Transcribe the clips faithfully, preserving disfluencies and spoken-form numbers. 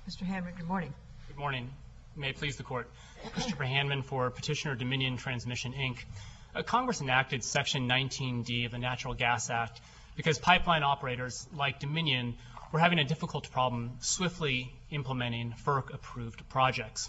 Mister Hanman, good morning. Good morning. May it please the Court. Christopher Hanman for Petitioner Dominion Transmission, Incorporated. Uh, Congress enacted Section nineteen D of the Natural Gas Act because pipeline operators like Dominion were having a difficult problem swiftly implementing FERC-approved projects.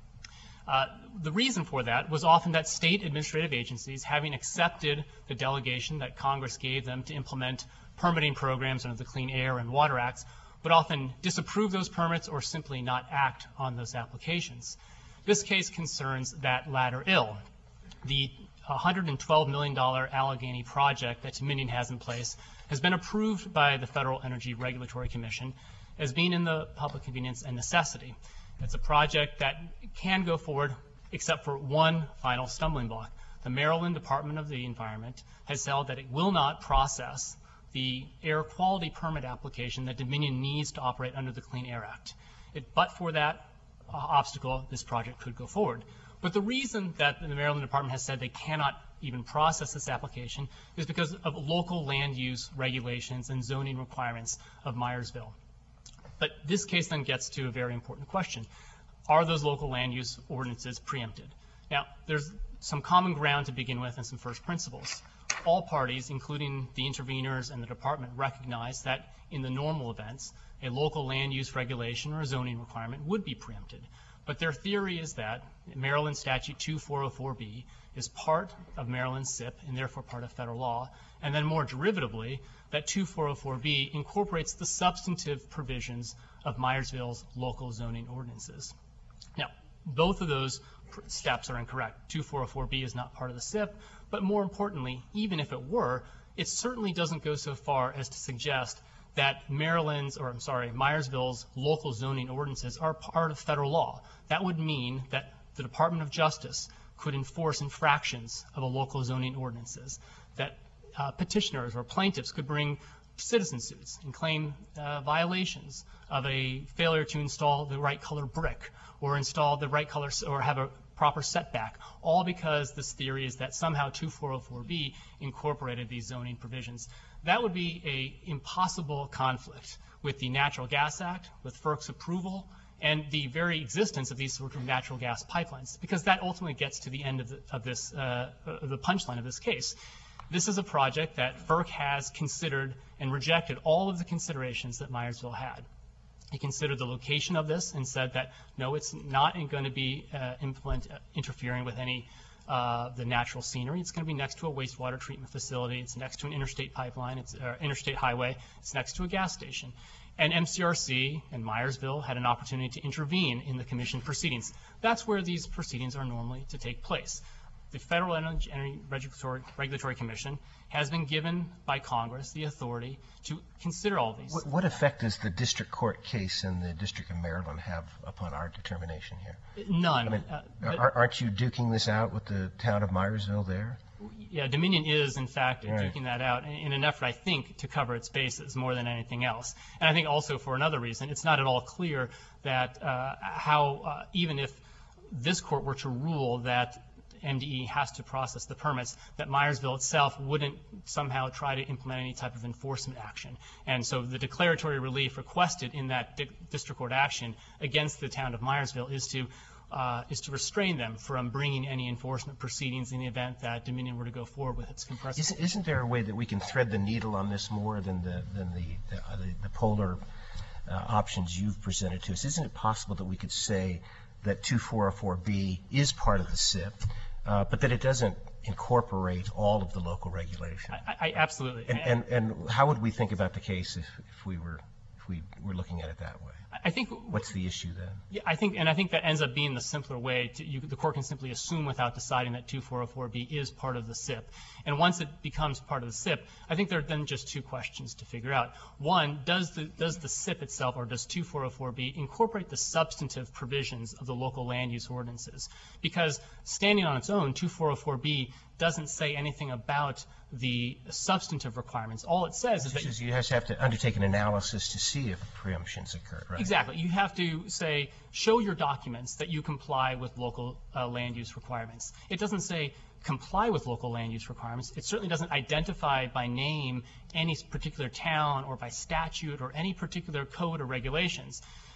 Uh, the reason for that was often that state administrative agencies, having accepted the delegation that Congress gave them to implement permitting programs under the Clean Air and Water Acts, would often disapprove those permits or simply not act on those applications. This case concerns that latter ill. The one hundred twelve million dollars Allegheny project that Dominion has in place has been approved by the Federal Energy Regulatory Commission as being in the public convenience and necessity. It's a project that can go forward except for one final stumbling block. The Maryland Department of the Environment has held that it will not process the air quality permit application that Dominion needs to operate under the Clean Air Act. It, but for that uh, obstacle, this project could go forward. But the reason that the Maryland Department has said they cannot even process this application is because of local land use regulations and zoning requirements of Myersville. But this case then gets to a very important question. Are those local land use ordinances preempted? Now, there's some common ground to begin with and some first principles. All parties, including the interveners and the department, recognize that in the normal events, a local land use regulation or a zoning requirement would be preempted. But their theory is that Maryland Statute two four oh four B is part of Maryland's S I P and therefore part of federal law, and then more derivatively, that two four oh four B incorporates the substantive provisions of Myersville's local zoning ordinances. Now, both of those steps are incorrect. two four oh four B is not part of the S I P, but more importantly, even if it were, it certainly doesn't go so far as to suggest that Maryland's, or I'm sorry, Myersville's local zoning ordinances are part of federal law. That would mean that the Department of Justice could enforce infractions of a local zoning ordinances, that uh, petitioners or plaintiffs could bring citizen suits and claim uh, violations of a failure to install the right color brick or install the right color or have a proper setback, all because this theory is that somehow two four oh four B incorporated these zoning provisions. That would be an impossible conflict with the Natural Gas Act, with FERC's approval, and the very existence of these sort of natural gas pipelines, because that ultimately gets to the end of, the, of this, uh, of the punchline of this case. This is a project that FERC has considered and rejected all of the considerations that Myersville had. He considered the location of this and said that, no, it's not going to be uh, implement, uh, interfering with any uh, the natural scenery. It's going to be next to a wastewater treatment facility. It's next to an interstate pipeline. It's uh, interstate highway. It's next to a gas station. And M C R C and Myersville had an opportunity to intervene in the commission proceedings. That's where these proceedings are normally to take place. The Federal Energy Regulatory, Regulatory Commission has been given by Congress the authority to consider all these. What, what effect does the district court case in the District of Maryland have upon our determination here? None. I mean, uh, are, aren't you duking this out with the town of Myersville there? Yeah, Dominion is, in fact, right. duking that out in, in an effort, I think, to cover its bases more than anything else. And I think also for another reason, it's not at all clear that uh, how, uh, even if this court were to rule that M D E has to process the permits, that Myersville itself wouldn't somehow try to implement any type of enforcement action. And so the declaratory relief requested in that di district court action against the town of Myersville is to uh, is to restrain them from bringing any enforcement proceedings in the event that Dominion were to go forward with its compressor. Isn't, isn't there a way that we can thread the needle on this more than the than the the, uh, the, the polar uh, options you've presented to us? Isn't it possible that we could say that two four oh four B is part of the S I P, Uh, but that it doesn't incorporate all of the local regulation? I, I absolutely. And, and and how would we think about the case if, if we were if we were looking at it that way? I think. What's the issue then? Yeah, I think, and I think that ends up being the simpler way. To, you, the court can simply assume without deciding that two four oh four B is part of the S I P. And once it becomes part of the S I P, I think there are then just two questions to figure out. One, does the does the S I P itself, or does two four oh four B incorporate the substantive provisions of the local land use ordinances? Because standing on its own, two four oh four B doesn't say anything about the substantive requirements. All it says is that you, you have to undertake an analysis to see if preemptions occur, right? Exactly. You have to say, show your documents that you comply with local uh, land use requirements. It doesn't say comply with local land use requirements. It certainly doesn't identify by name any particular town or by statute or any particular code or regulations.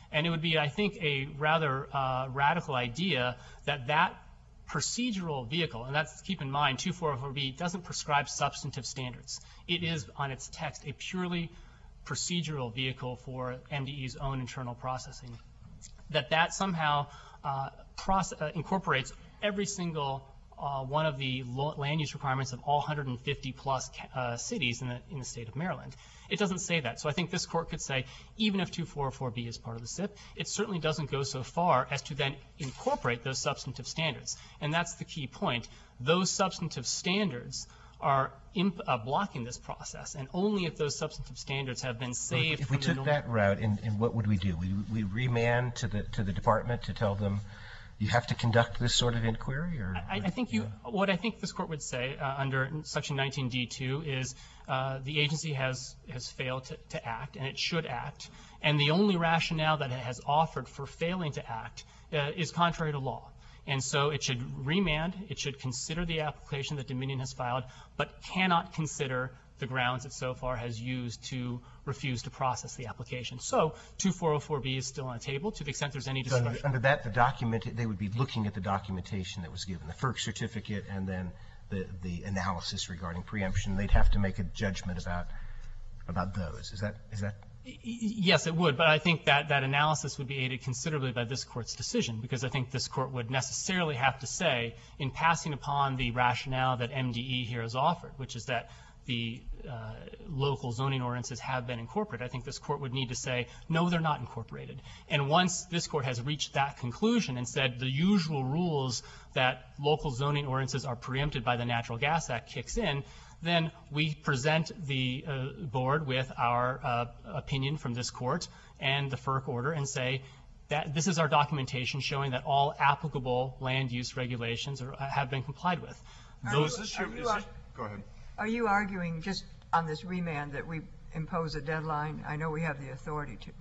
And it would be, I think, a rather uh, radical idea that that procedural vehicle, and that's, keep in mind, two four oh four B doesn't prescribe substantive standards. It is, on its text, a purely procedural vehicle for M D E's own internal processing. That that somehow uh, process, uh, incorporates every single uh, one of the land use requirements of all one hundred fifty plus uh, cities in the, in the state of Maryland. It doesn't say that. So I think this court could say, even if two four oh four B is part of the S I P, it certainly doesn't go so far as to then incorporate those substantive standards. And that's the key point. Those substantive standards are imp uh, blocking this process, and only if those substantive standards have been saved. If we from took the that route, and, and what would we do? We, we remand to the to the department to tell them you have to conduct this sort of inquiry, or I, I think you. What I think this court would say uh, under Section nineteen D two is uh, the agency has has failed to, to act, and it should act, and the only rationale that it has offered for failing to act uh, is contrary to law. And so it should remand, it should consider the application that Dominion has filed, but cannot consider the grounds it so far has used to refuse to process the application. So two four oh four B is still on the table to the extent there's any So discretion. under, under that, the document, they would be looking at the documentation that was given, the FERC certificate, and then the, the analysis regarding preemption. They'd have to make a judgment about about those. Is that is that? Yes, it would, but I think that that analysis would be aided considerably by this court's decision, because I think this court would necessarily have to say, in passing upon the rationale that M D E here has offered, which is that the uh, local zoning ordinances have been incorporated, I think this court would need to say, no, they're not incorporated. And once this court has reached that conclusion and said the usual rules that local zoning ordinances are preempted by the Natural Gas Act kicks in, then we present the uh, board with our uh, opinion from this court and the FERC order and say that this is our documentation showing that all applicable land use regulations are, have been complied with. Those, is this your, Are you is ar- this, go ahead. Are you arguing just on this remand that we impose a deadline? I know we have the authority to.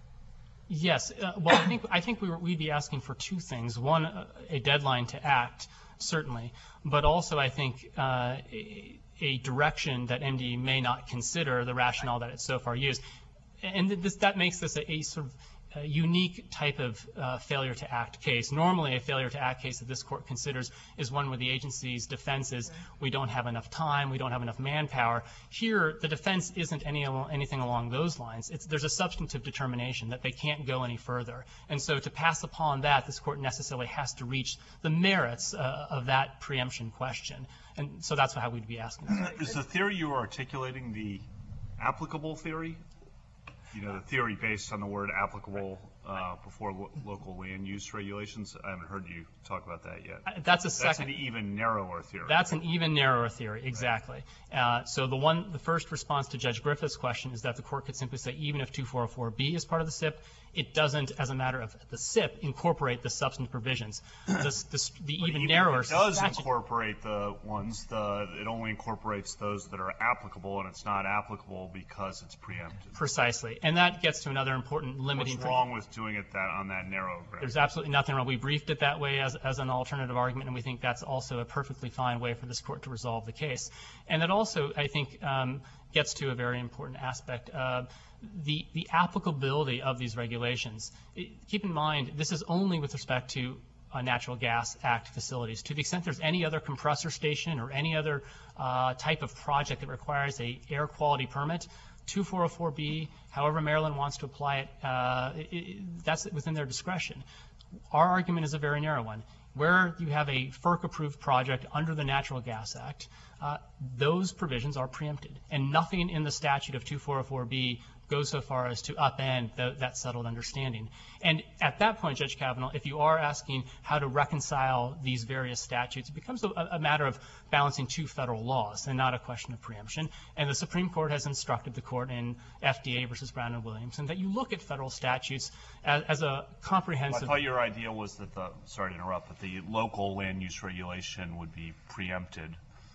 yes. Uh, well, I think, I think we were, we'd be asking for two things. One, uh, a deadline to act, certainly, but also I think uh, a, a direction that M D E may not consider the rationale that it's so far used. And this, that makes this a, a sort of a unique type of uh, failure to act case. Normally, a failure to act case that this court considers is one where the agency's defense is we don't have enough time, we don't have enough manpower. Here, the defense isn't any, anything along those lines. It's, there's a substantive determination that they can't go any further. And so to pass upon that, this court necessarily has to reach the merits uh, of that preemption question. And so that's how we'd be asking. Is the theory you are articulating the applicable theory? You know, the theory based on the word applicable uh, before lo local land use regulations? I haven't heard you talk about that yet. Uh, That's a second. That's an even narrower theory. That's an even narrower theory, exactly. Uh, so the one, the first response to Judge Griffith's question is that the court could simply say even if two four oh four B is part of the S I P, it doesn't, as a matter of the S I P, incorporate the substantive provisions. This, this, the But even even narrower if it does statute. incorporate the ones, the it only incorporates those that are applicable, and it's not applicable because it's preempted. Precisely. And that gets to another important limiting. What's wrong with doing it that on that narrow ground? There's absolutely nothing wrong. We briefed it that way as, as an alternative argument, and we think that's also a perfectly fine way for this court to resolve the case. And that also, I think, um, gets to a very important aspect. Uh, the, the applicability of these regulations. It, keep in mind, this is only with respect to uh, Natural Gas Act facilities. To the extent there's any other compressor station or any other uh, type of project that requires a air quality permit, two four oh four B, however Maryland wants to apply it, uh, it, it, that's within their discretion. Our argument is a very narrow one. Where you have a FERC-approved project under the Natural Gas Act, uh, those provisions are preempted. And nothing in the statute of two four oh four B goes so far as to upend the, that settled understanding. And at that point, Judge Kavanaugh, if you are asking how to reconcile these various statutes, it becomes a, a matter of balancing two federal laws and not a question of preemption. And the Supreme Court has instructed the court in F D A versus Brown and Williamson that you look at federal statutes as, as a comprehensive. I thought your idea was that the, sorry to interrupt, but the local land use regulation would be preempted.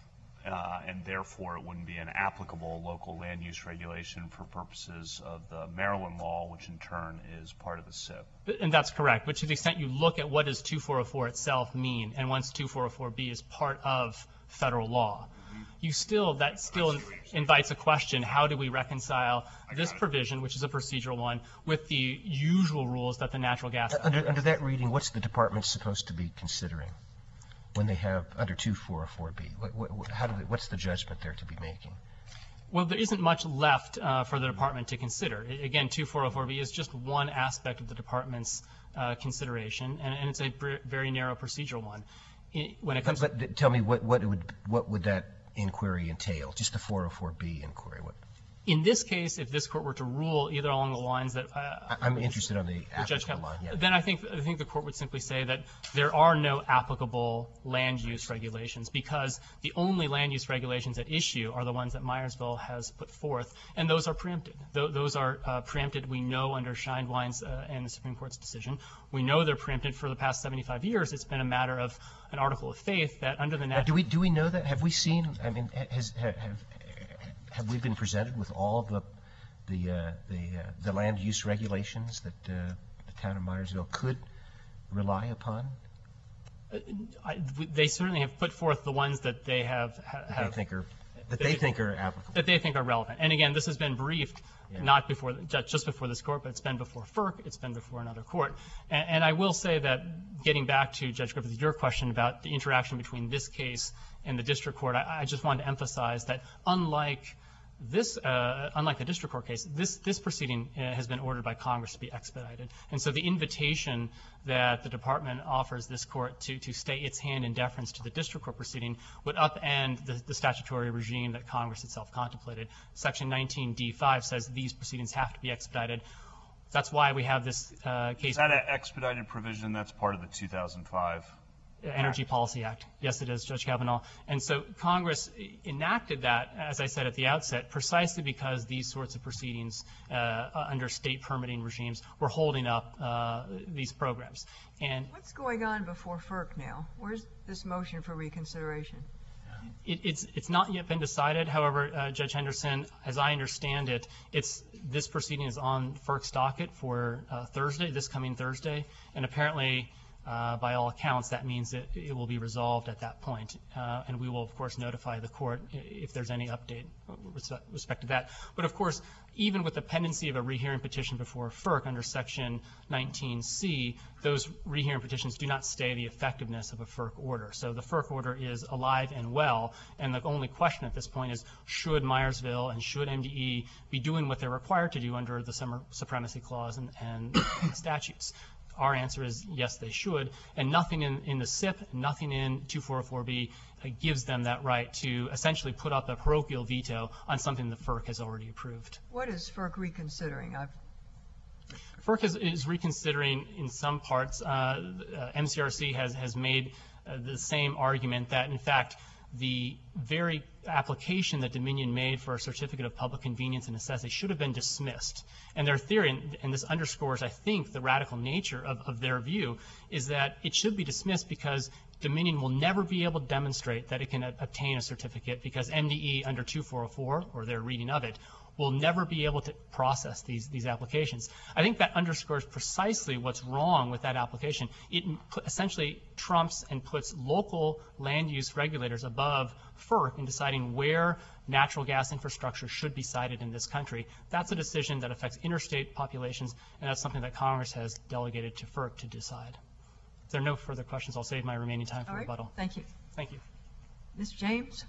Uh, and therefore it wouldn't be an applicable local land use regulation for purposes of the Maryland law, which in turn is part of the S I P. And that's correct. But to the extent you look at what does two four oh four itself mean, and once two four oh four B is part of federal law. You still, that still invites a question, how do we reconcile this provision, which is a procedural one, with the usual rules that the Natural Gas Act? Under, under that reading, what's the department supposed to be considering when they have, under two four oh four B? What, what, how do they, what's the judgment they're to be making? Well, there isn't much left uh, for the department to consider. I, again, two four oh four B is just one aspect of the department's uh, consideration, and, and it's a br- very narrow procedural one. It, when it comes But, but tell me, what, what would what would that inquiry entail? Just the four oh four B inquiry? What? In this case, if this court were to rule either along the lines that uh, I, I'm interested on the Judge applicable line. Yeah. then I think I think the court would simply say that there are no applicable land use regulations, because the only land use regulations at issue are the ones that Myersville has put forth, and those are preempted. Th- those are uh, preempted. We know under Scheinwein's uh, and the Supreme Court's decision. We know they're preempted for the past seventy-five years. It's been a matter of an article of faith that under the Now, natural. do we do we know that? Have we seen? I mean, has have have, have we been presented with all the the uh, the uh, the land use regulations that uh, the town of Myersville could rely upon? I, they certainly have put forth the ones that they have ha- That have they think are that that they they- think are applicable. that they think are relevant. And again, this has been briefed Yeah. not before the, ju- just before this court, but it's been before FERC, it's been before another court. And, and I will say that, getting back to Judge Griffith, your question about the interaction between this case and the district court, I, I just wanted to emphasize that unlike this, uh, unlike the district court case, this this proceeding uh, has been ordered by Congress to be expedited. And so the invitation that the department offers this court to to stay its hand in deference to the district court proceeding would upend the, the statutory regime that Congress itself contemplated. Section nineteen D five says these proceedings have to be expedited. That's why we have this uh, case. Is that an expedited provision? That's part of the two thousand five Energy Policy Act. Yes, it is, Judge Kavanaugh. And so Congress enacted that, as I said at the outset, precisely because these sorts of proceedings uh, under state permitting regimes were holding up uh, these programs. And What's going on before FERC now? Where's this motion for reconsideration? It, it's it's not yet been decided. However, uh, Judge Henderson, as I understand it, it's this proceeding is on FERC's docket for uh, Thursday, this coming Thursday, and apparently, uh, by all accounts, that means that it will be resolved at that point. Uh, and we will, of course, notify the court if there's any update with respect to that. But of course, even with the pendency of a rehearing petition before FERC under Section nineteen C, those rehearing petitions do not stay the effectiveness of a FERC order. So the FERC order is alive and well, and the only question at this point is, should Myersville and should M D E be doing what they're required to do under the Summer Supremacy Clause and, and statutes? Our answer is yes, they should, and nothing in, in the S I P, nothing in two four oh four B uh, gives them that right to essentially put up a parochial veto on something that FERC has already approved. What is FERC reconsidering? I've FERC is, is reconsidering in some parts. Uh, uh, M C R C has, has made uh, the same argument that, in fact, the very application that Dominion made for a certificate of public convenience and necessity should have been dismissed. And their theory, and, and this underscores, I think, the radical nature of, of their view, is that it should be dismissed because Dominion will never be able to demonstrate that it can a- obtain a certificate because M D E under two four oh four, or their reading of it, will never be able to process these these applications. I think that underscores precisely what's wrong with that application. It p- essentially trumps and puts local land use regulators above FERC in deciding where natural gas infrastructure should be sited in this country. That's a decision that affects interstate populations, and that's something that Congress has delegated to FERC to decide. If there are no further questions, I'll save my remaining time for all right. rebuttal. Thank you. Thank you. Miz James?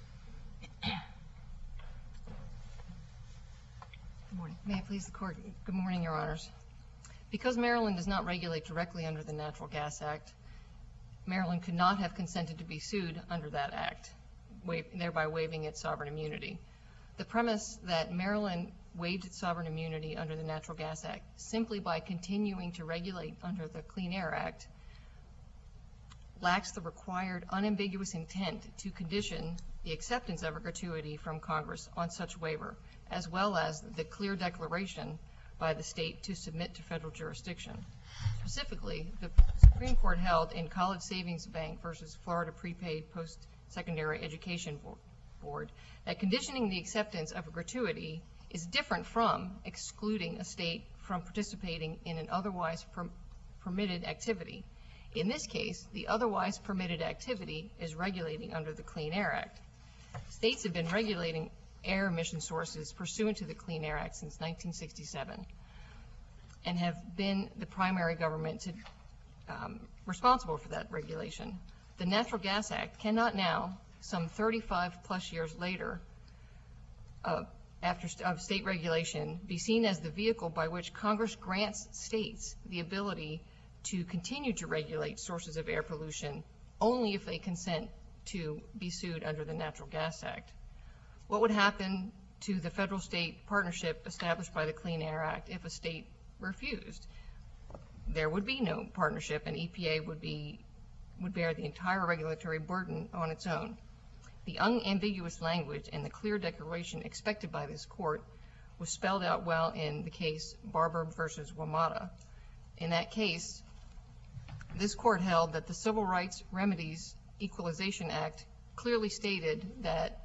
Good morning. May it please the Court. Good morning, Your Honors. Because Maryland does not regulate directly under the Natural Gas Act, Maryland could not have consented to be sued under that act, wa- thereby waiving its sovereign immunity. The premise that Maryland waived its sovereign immunity under the Natural Gas Act simply by continuing to regulate under the Clean Air Act lacks the required unambiguous intent to condition the acceptance of a gratuity from Congress on such waiver, as well as the clear declaration by the state to submit to federal jurisdiction. Specifically, the Supreme Court held in College Savings Bank versus Florida Prepaid Post-Secondary Education Board that conditioning the acceptance of a gratuity is different from excluding a state from participating in an otherwise per- permitted activity. In this case, the otherwise permitted activity is regulating under the Clean Air Act. States have been regulating air emission sources pursuant to the Clean Air Act since nineteen sixty-seven and have been the primary government to, um, responsible for that regulation. The Natural Gas Act cannot now, some thirty-five plus years later, uh, after st- of state regulation, be seen as the vehicle by which Congress grants states the ability to continue to regulate sources of air pollution only if they consent to be sued under the Natural Gas Act. What would happen to the federal-state partnership established by the Clean Air Act if a state refused? There would be no partnership, and E P A would be would bear the entire regulatory burden on its own. The unambiguous language and the clear declaration expected by this court was spelled out well in the case Barber versus WMATA. In that case, this court held that the Civil Rights Remedies Equalization Act clearly stated that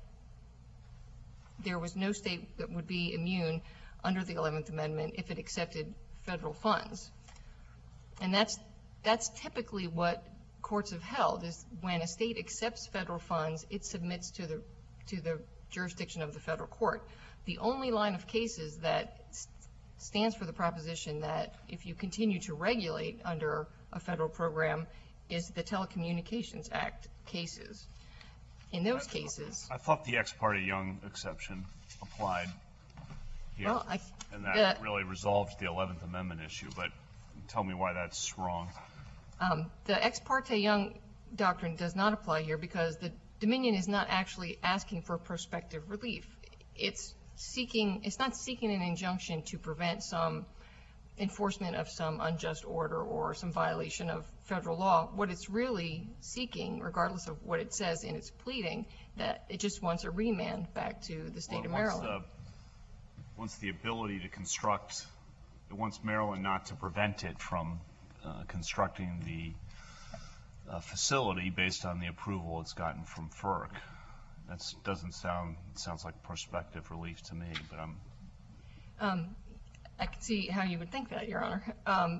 there was no state that would be immune under the eleventh Amendment if it accepted federal funds. And that's that's typically what courts have held, is when a state accepts federal funds, it submits to the to the jurisdiction of the federal court. The only line of cases that st- stands for the proposition that if you continue to regulate under a federal program is the Telecommunications Act cases. In those cases, I thought the ex parte Young exception applied here, well, I, and that really resolved the eleventh Amendment issue, but tell me why that's wrong. Um, the ex parte Young doctrine does not apply here because the Dominion is not actually asking for prospective relief. It's seeking, it's not seeking an injunction to prevent some enforcement of some unjust order or some violation of federal law. What it's really seeking, regardless of what it says in its pleading, that it just wants a remand back to the state Well, of wants Maryland. the- Wants the ability to construct, it wants Maryland not to prevent it from uh, constructing the uh, facility based on the approval it's gotten from FERC. That doesn't sound, it sounds like prospective relief to me, but I'm, Um, I can see how you would think that, Your Honor. Um,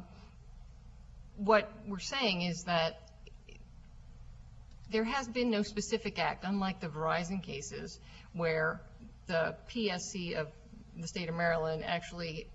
what we're saying is that there has been no specific act, unlike the Verizon cases, where the P S C of the state of Maryland actually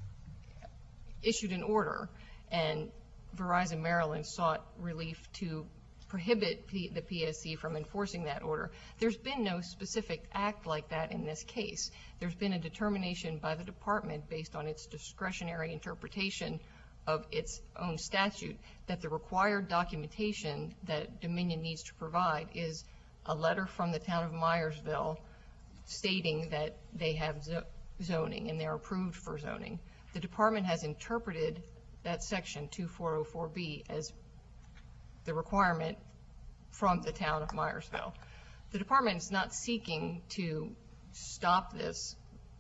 issued an order, and Verizon Maryland sought relief to prohibit P- the P S C from enforcing that order. There's been no specific act like that in this case. There's been a determination by the department based on its discretionary interpretation of its own statute that the required documentation that Dominion needs to provide is a letter from the town of Myersville stating that they have zo- zoning and they're approved for zoning. The department has interpreted that section two four oh four B as the requirement from the town of Myersville. The department is not seeking to stop this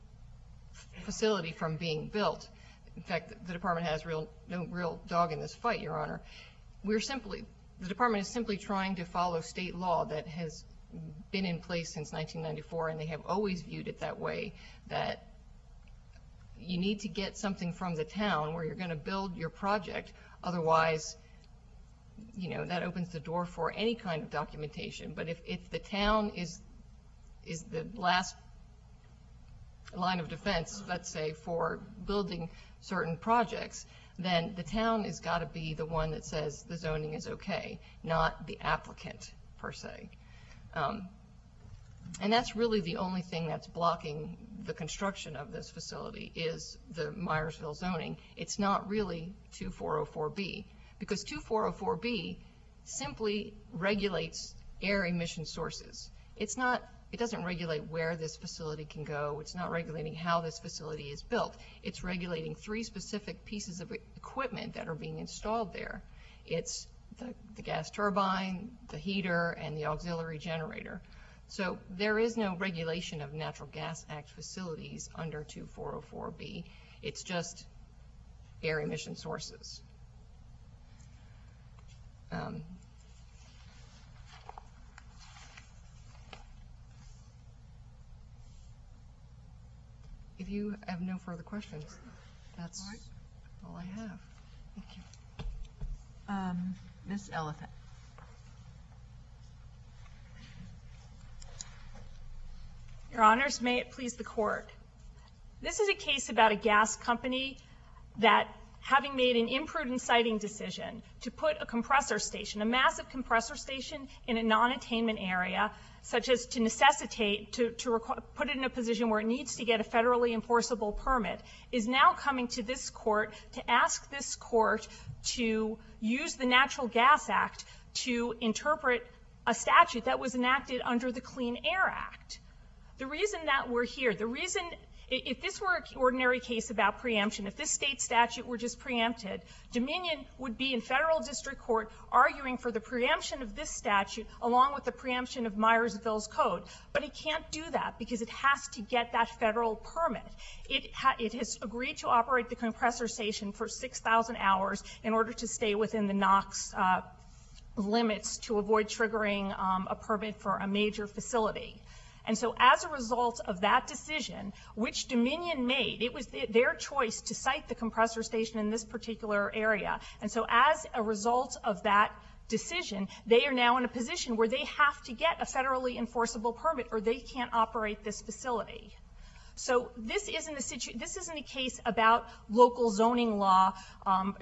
facility from being built. In fact, the department has real no real dog in this fight, Your Honor. We're simply, the department is simply trying to follow state law that has been in place since nineteen ninety-four, and they have always viewed it that way, that you need to get something from the town where you're going to build your project. Otherwise, you know, that opens the door for any kind of documentation. But if, if the town is is the last line of defense, let's say, for building certain projects, then the town has got to be the one that says the zoning is okay, not the applicant per se. Um, and that's really the only thing that's blocking the construction of this facility is the Myersville zoning. It's not really two four oh four B, because two four oh four B simply regulates air emission sources. It's not, it doesn't regulate where this facility can go. It's not regulating how this facility is built. It's regulating three specific pieces of equipment that are being installed there. It's the, the gas turbine, the heater, and the auxiliary generator. So there is no regulation of Natural Gas Act facilities under two four oh four B. It's just air emission sources. Um, if you have no further questions, that's all I have. Thank you. Um, Miz Elephant. Your Honors, may it please the Court. This is a case about a gas company that, having made an imprudent siting decision to put a compressor station, a massive compressor station in a non-attainment area, such as to necessitate, to, to requ- put it in a position where it needs to get a federally enforceable permit, is now coming to this Court to ask this Court to use the Natural Gas Act to interpret a statute that was enacted under the Clean Air Act. The reason that we're here, the reason, if this were an ordinary case about preemption, if this state statute were just preempted, Dominion would be in federal district court arguing for the preemption of this statute along with the preemption of Myersville's code. But it can't do that because it has to get that federal permit. It, ha- it has agreed to operate the compressor station for six thousand hours in order to stay within the NOx uh, limits to avoid triggering um, a permit for a major facility. And so as a result of that decision, which Dominion made, it was th- their choice to site the compressor station in this particular area. And so as a result of that decision, they are now in a position where they have to get a federally enforceable permit or they can't operate this facility. So this isn't a situ- this isn't a case about local zoning law um,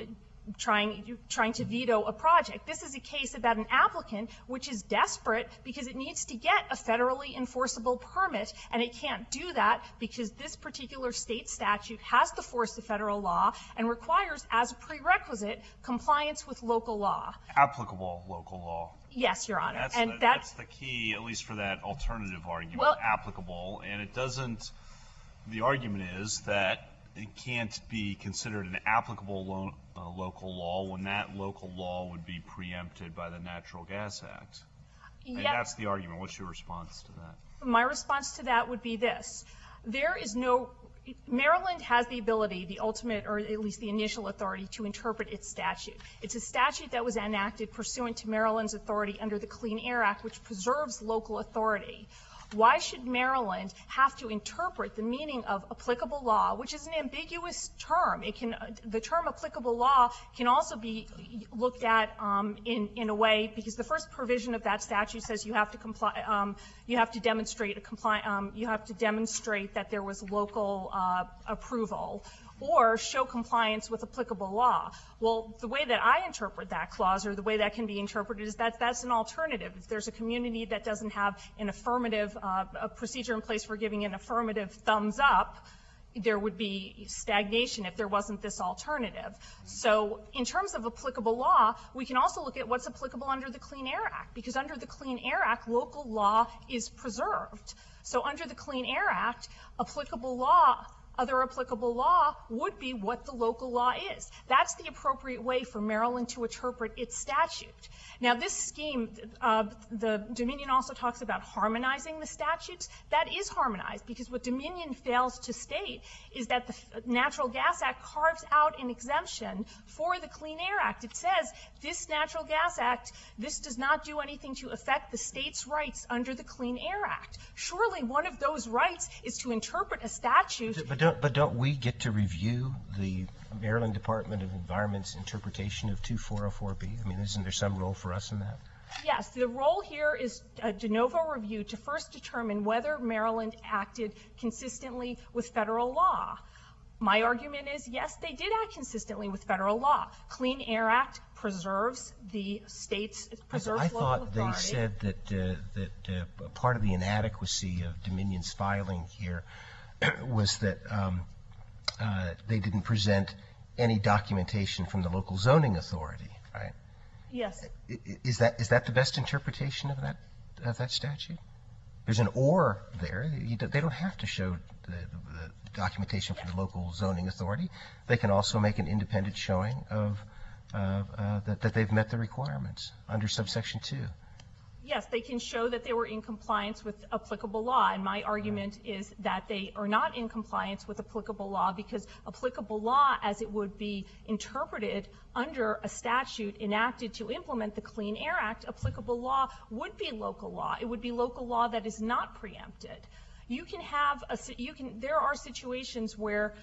trying trying to veto a project. This is a case about an applicant which is desperate because it needs to get a federally enforceable permit, and it can't do that because this particular state statute has the force of federal law and requires as a prerequisite compliance with local law. Applicable local law. Yes, Your Honor. That's and the, that's, that's the key, at least for that alternative argument, well, applicable. And it doesn't, the argument is that it can't be considered an applicable lo- uh, local law when that local law would be preempted by the Natural Gas Act. And yeah, that's the argument. What's your response to that? my response to that would be this. There is no, Maryland has the ability, the ultimate, or at least the initial authority to interpret its statute. It's a statute that was enacted pursuant to Maryland's authority under the Clean Air Act, which preserves local authority. Why should Maryland have to interpret the meaning of applicable law, which is an ambiguous term? It can, the term applicable law can also be looked at um, in in a way, because the first provision of that statute says you have to comply, um, you have to demonstrate a comply, um, you have to demonstrate that there was local uh, approval, or show compliance with applicable law. Well, the way that I interpret that clause, or the way that can be interpreted, is that that's an alternative. If there's a community that doesn't have an affirmative, uh, a procedure in place for giving an affirmative thumbs up, there would be stagnation if there wasn't this alternative. So in terms of applicable law, we can also look at what's applicable under the Clean Air Act, because under the Clean Air Act, local law is preserved. So under the Clean Air Act, applicable law, other applicable law would be what the local law is. That's the appropriate way for Maryland to interpret its statute. Now, this scheme, uh, the Dominion also talks about harmonizing the statutes. That is harmonized, because what Dominion fails to state is that the Natural Gas Act carves out an exemption for the Clean Air Act. It says this Natural Gas Act, this does not do anything to affect the state's rights under the Clean Air Act. Surely one of those rights is to interpret a statute. But don't, but don't we get to review the Maryland Department of Environment's interpretation of two four oh four B? I mean, isn't there some role for us in that? Yes, the role here is a de novo review to first determine whether Maryland acted consistently with federal law. My argument is, yes, they did act consistently with federal law. Clean Air Act preserves the state's, preserves I, I local thought authority. they said that uh, that uh, part of the inadequacy of Dominion's filing here was that um, uh, they didn't present any documentation from the local zoning authority, right? Yes. I- Is that is that the best interpretation of that of that statute? There's an or there. You don't, they don't have to show the, the documentation from the local zoning authority. They can also make an independent showing of uh, uh, that, that they've met the requirements under subsection two. Yes, they can show that they were in compliance with applicable law, and my argument is that they are not in compliance with applicable law because applicable law, as it would be interpreted under a statute enacted to implement the Clean Air Act, applicable law would be local law. It would be local law that is not preempted. You can have a, you can, there are situations where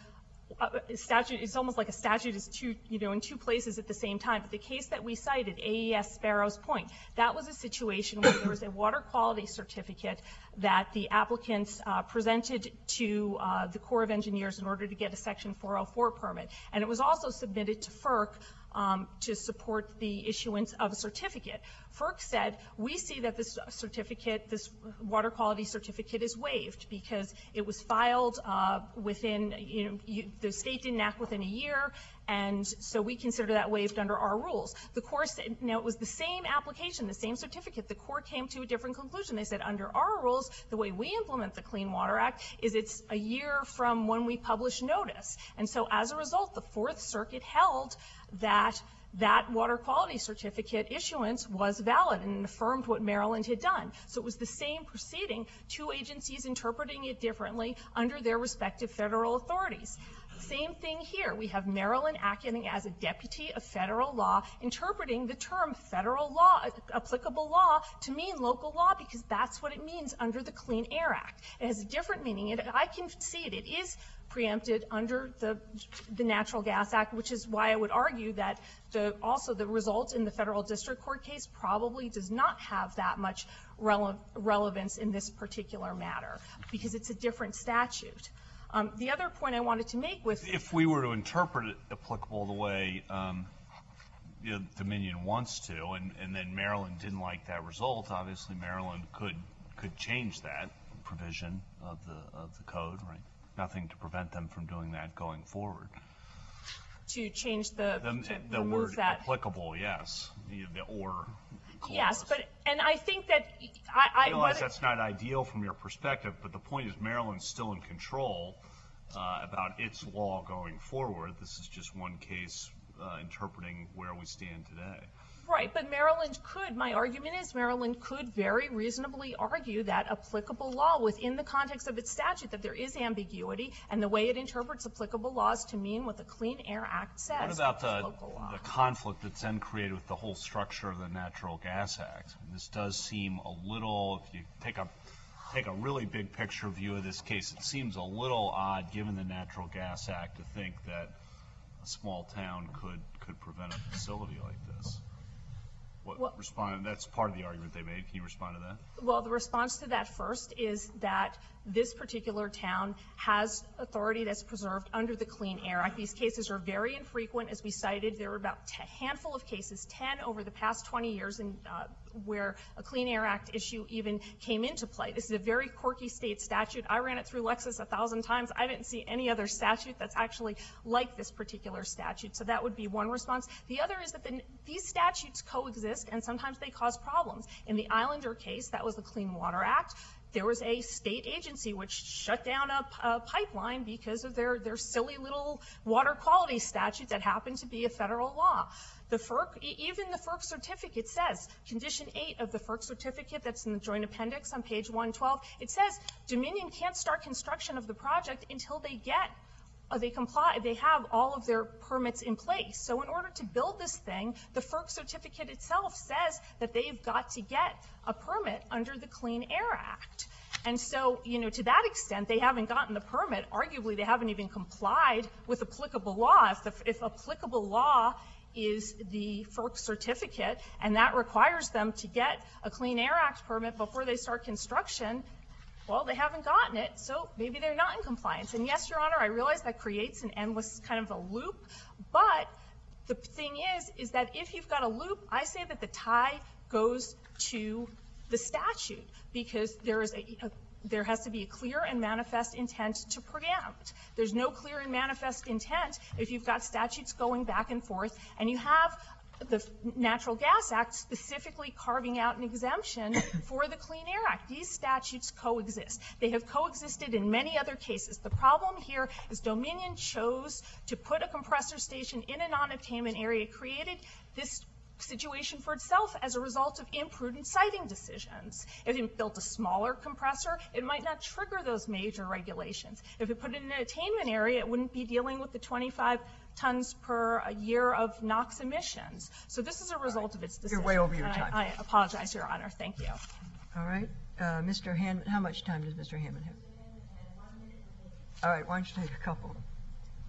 uh, statute, it's almost like a statute is two, you know, in two places at the same time. But the case that we cited, A E S Sparrows Point, that was a situation where there was a water quality certificate that the applicants uh, presented to uh, the Corps of Engineers in order to get a Section four oh four permit. And it was also submitted to FERC Um, to support the issuance of a certificate. FERC said, we see that this certificate, this water quality certificate is waived because it was filed uh, within, you know, you, the state didn't act within a year, and so we consider that waived under our rules. The Corps said, now it was the same application, the same certificate. The Corps came to a different conclusion. They said, under our rules, the way we implement the Clean Water Act is it's a year from when we publish notice. And so as a result, the Fourth Circuit held that that water quality certificate issuance was valid and affirmed what Maryland had done. So it was the same proceeding, two agencies interpreting it differently under their respective federal authorities. Same thing here. We have Maryland acting as a deputy of federal law, interpreting the term federal law, applicable law, to mean local law, because that's what it means under the Clean Air Act. It has a different meaning. It, I can see it. It is preempted under the, the Natural Gas Act, which is why I would argue that the, also the result in the federal district court case probably does not have that much rele relevance in this particular matter, because it's a different statute. Um, the other point I wanted to make was, if we were to interpret it applicable the way um, you know, Dominion wants to, and, and then Maryland didn't like that result, obviously Maryland could could change that provision of the of the code, right? Nothing to prevent them from doing that going forward. To change the, The, to the remove word that. applicable, yes, the, the or clause. Yes, but, and I think that, I, I. I realize what- that's not ideal from your perspective, but the point is Maryland's still in control uh, about its law going forward. This is just one case uh, interpreting where we stand today. Right, but Maryland could, my argument is Maryland could very reasonably argue that applicable law within the context of its statute, that there is ambiguity, and the way it interprets applicable laws to mean what the Clean Air Act says. What about the, local law. the conflict that's then created with the whole structure of the Natural Gas Act? This does seem a little, if you take a take a really big picture view of this case, it seems a little odd, given the Natural Gas Act, to think that a small town could could prevent a facility like this. What Well- respond? That's part of the argument they made. Can you respond to that? Well, the response to that first is that this particular town has authority that's preserved under the Clean Air Act. These cases are very infrequent. As we cited, there were about a handful of cases, ten over the past twenty years, in, uh, where a Clean Air Act issue even came into play. This is a very quirky state statute. I ran it through Lexis a thousand times. I didn't see any other statute that's actually like this particular statute. So that would be one response. The other is that the, these statutes coexist, and sometimes they cause problems. In the Islander case, that was the Clean Water Act. There was a state agency which shut down a, a pipeline because of their, their silly little water quality statute that happened to be a federal law. The FERC, even the FERC certificate says, condition eight of the FERC certificate that's in the joint appendix on page one twelve, it says Dominion can't start construction of the project until they get Uh, they comply, they have all of their permits in place. So in order to build this thing, the FERC certificate itself says that they've got to get a permit under the Clean Air Act. And so, you know, to that extent, they haven't gotten the permit. Arguably, they haven't even complied with applicable law. If, the, if applicable law is the FERC certificate, and that requires them to get a Clean Air Act permit before they start construction, well, they haven't gotten it, so maybe they're not in compliance. And yes, Your Honor, I realize that creates an endless kind of a loop, but the thing is, is that if you've got a loop, I say that the tie goes to the statute, because there is a, a there has to be a clear and manifest intent to preempt. There's no clear and manifest intent if you've got statutes going back and forth, and you have the Natural Gas Act specifically carving out an exemption for the Clean Air Act. These statutes coexist. They have coexisted in many other cases. The problem here is Dominion chose to put a compressor station in a non-attainment area, created this situation for itself as a result of imprudent siting decisions. If it built a smaller compressor, it might not trigger those major regulations. If it put it in an attainment area, it wouldn't be dealing with the twenty-five tons per year of NOx emissions. So this is a result of its decision. You're way over your And time. I, I apologize, Your Honor. Thank you. All right. Uh, Mister Hammond, how much time does Mister Hammond have? All right, why don't you take a couple?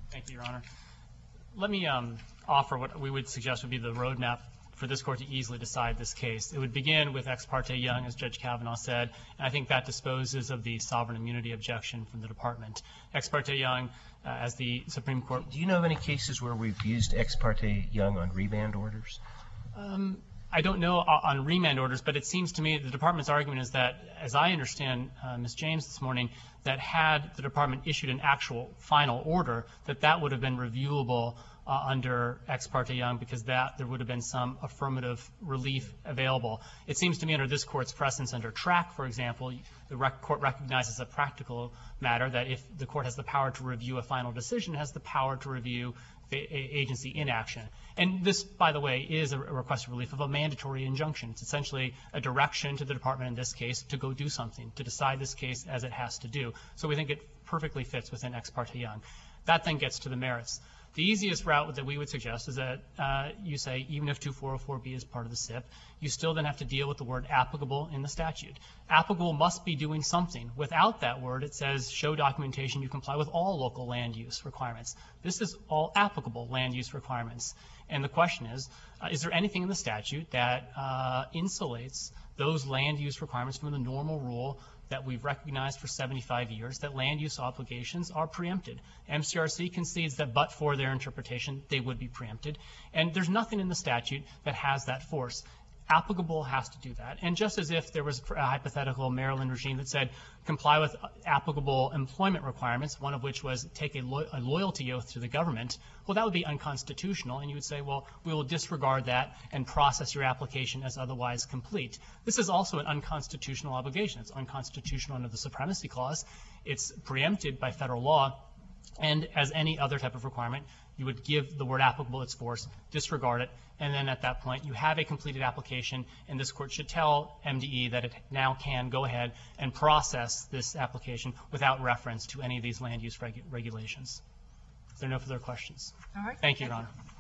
Thank you, Your Honor. Let me um, offer what we would suggest would be the roadmap for this court to easily decide this case. It would begin with Ex parte Young, as Judge Kavanaugh said, and I think that disposes of the sovereign immunity objection from the Department. Ex parte Young, uh, as the Supreme Court... Do you know of any cases where we've used Ex parte Young on remand orders? Um, I don't know on remand orders, but it seems to me the Department's argument is that, as I understand uh, Miz James this morning, that had the Department issued an actual final order, that that would have been reviewable uh, under Ex parte Young, because that there would have been some affirmative relief available. It seems to me under this Court's precedence under Track, for example, the rec- Court recognizes as a practical matter that if the Court has the power to review a final decision, it has the power to review the agency inaction. And this, by the way, is a request for relief of a mandatory injunction. It's essentially a direction to the Department in this case to go do something, to decide this case as it has to do. So we think it perfectly fits within Ex parte Young. That then gets to the merits. The easiest route that we would suggest is that uh, you say even if two four oh four B is part of the S I P, you still then have to deal with the word applicable in the statute. Applicable must be doing something. Without that word, it says show documentation you comply with all local land use requirements. This is all applicable land use requirements. And the question is, uh, is there anything in the statute that uh, insulates those land use requirements from the normal rule that we've recognized for seventy-five years, that land use obligations are preempted? M C R C concedes that but for their interpretation, they would be preempted. And there's nothing in the statute that has that force. Applicable has to do that. And just as if there was a hypothetical Maryland regime that said comply with applicable employment requirements, one of which was take a, lo- a loyalty oath to the government, well, that would be unconstitutional. And you would say, well, we will disregard that and process your application as otherwise complete. This is also an unconstitutional obligation. It's unconstitutional under the Supremacy Clause. It's preempted by federal law. And as any other type of requirement, you would give the word applicable its force, disregard it, and then at that point you have a completed application, and this Court should tell M D E that it now can go ahead and process this application without reference to any of these land use regu- regulations. Is there no further questions? All right. Thank you, Your Honor.